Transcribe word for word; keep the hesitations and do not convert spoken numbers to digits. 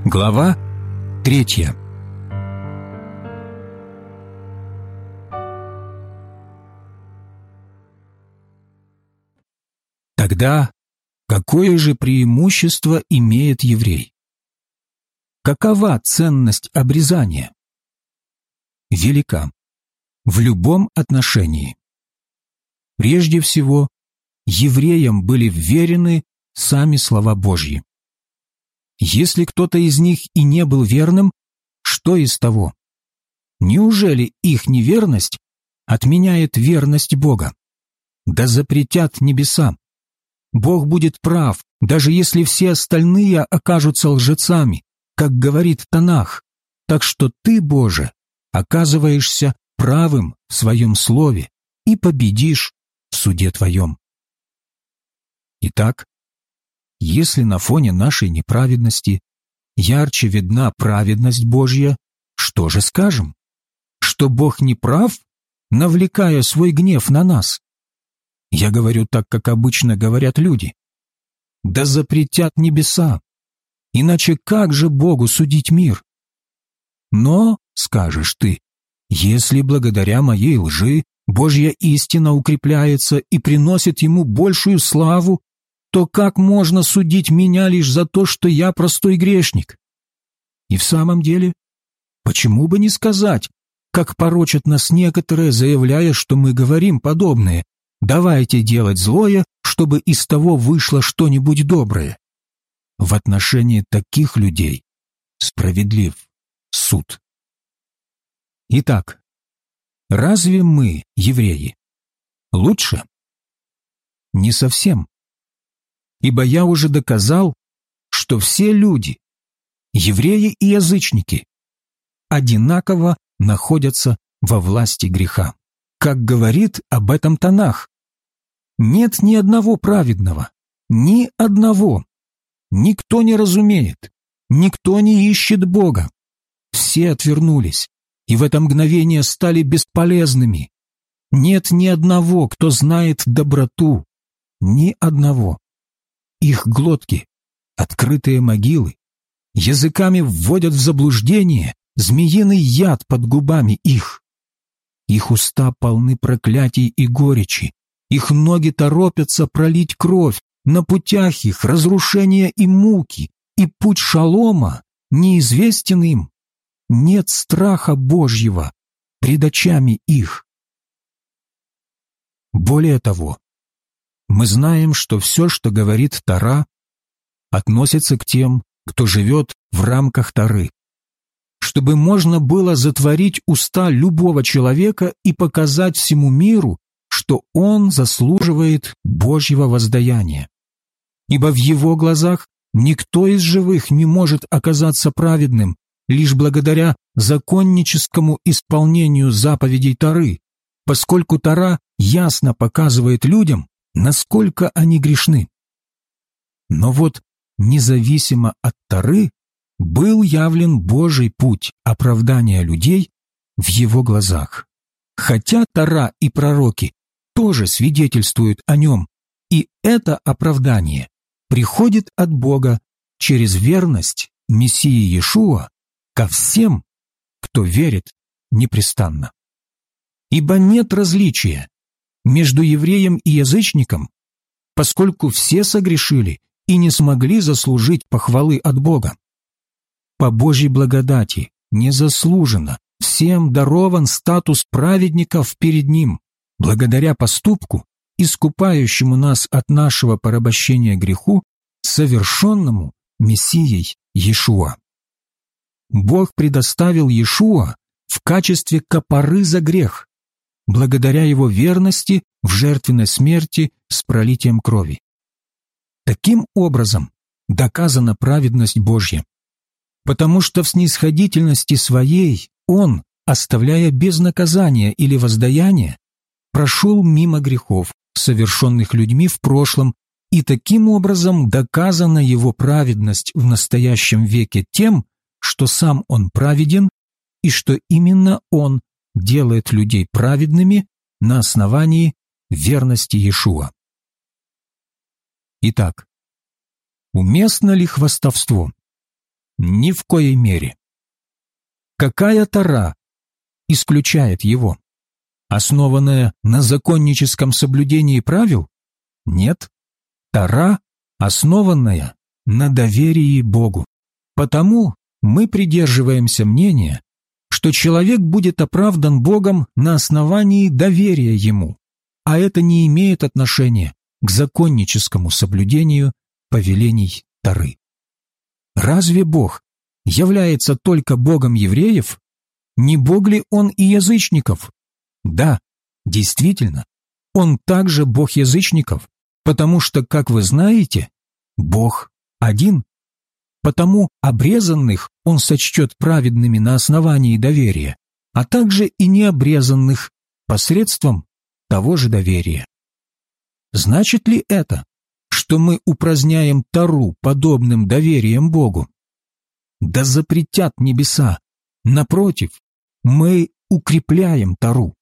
Глава третья. Тогда какое же преимущество имеет еврей? Какова ценность обрезания? Велика. В любом отношении. Прежде всего, евреям были вверены сами слова Божьи. Если кто-то из них и не был верным, что из того? Неужели их неверность отменяет верность Бога? Да запретят небеса. Бог будет прав, даже если все остальные окажутся лжецами, как говорит Танах. Так что ты, Боже, оказываешься правым в своем слове и победишь в суде твоем. Итак, если на фоне нашей неправедности ярче видна праведность Божья, что же скажем? Что Бог не прав, навлекая свой гнев на нас? Я говорю так, как обычно говорят люди. Да запретят небеса, иначе как же Богу судить мир? Но, скажешь ты, если благодаря моей лжи Божья истина укрепляется и приносит Ему большую славу, то как можно судить меня лишь за то, что я простой грешник? И в самом деле, почему бы не сказать, как порочат нас некоторые, заявляя, что мы говорим подобное: давайте делать злое, чтобы из того вышло что-нибудь доброе. В отношении таких людей справедлив суд. Итак, разве мы, евреи, лучше? Не совсем. Ибо я уже доказал, что все люди, евреи и язычники, одинаково находятся во власти греха. Как говорит об этом Танах, нет ни одного праведного, ни одного. Никто не разумеет, никто не ищет Бога. Все отвернулись, и в это мгновение стали бесполезными. Нет ни одного, кто знает доброту, ни одного. Их глотки — открытые могилы, языками вводят в заблуждение, змеиный яд под губами их. Их уста полны проклятий и горечи, их ноги торопятся пролить кровь, на путях их разрушение и муки, и путь шалома неизвестен им. Нет страха Божьего пред очами их. Более того, мы знаем, что все, что говорит Тора, относится к тем, кто живет в рамках Торы, чтобы можно было затворить уста любого человека и показать всему миру, что он заслуживает Божьего воздаяния. Ибо в его глазах никто из живых не может оказаться праведным лишь благодаря законническому исполнению заповедей Торы, поскольку Тора ясно показывает людям, насколько они грешны. Но вот, независимо от Торы, был явлен Божий путь оправдания людей в его глазах. Хотя Тора и пророки тоже свидетельствуют о нем, и это оправдание приходит от Бога через верность Мессии Иешуа ко всем, кто верит непрестанно. Ибо нет различия между евреем и язычником, поскольку все согрешили и не смогли заслужить похвалы от Бога. По Божьей благодати незаслуженно всем дарован статус праведников перед Ним, благодаря поступку, искупающему нас от нашего порабощения греху, совершенному Мессией Иешуа. Бог предоставил Иешуа в качестве капоры за грех, благодаря Его верности в жертвенной смерти с пролитием крови. Таким образом доказана праведность Божья, потому что в снисходительности Своей Он, оставляя без наказания или воздаяния, прошел мимо грехов, совершенных людьми в прошлом, и таким образом доказана Его праведность в настоящем веке тем, что Сам Он праведен, и что именно Он делает людей праведными на основании верности Иешуа. Итак, уместно ли хвастовство? Ни в коей мере. Какая Тора исключает его? Основанная на законническом соблюдении правил? Нет. Тора, основанная на доверии Богу. Потому мы придерживаемся мнения, что человек будет оправдан Богом на основании доверия Ему, а это не имеет отношения к законническому соблюдению повелений Торы. Разве Бог является только Богом евреев? Не Бог ли Он и язычников? Да, действительно, Он также Бог язычников, потому что, как вы знаете, Бог один. Потому обрезанных Он сочтет праведными на основании доверия, а также и необрезанных посредством того же доверия. Значит ли это, что мы упраздняем Тору подобным доверием Богу? Да запретят небеса. Напротив, мы укрепляем Тору.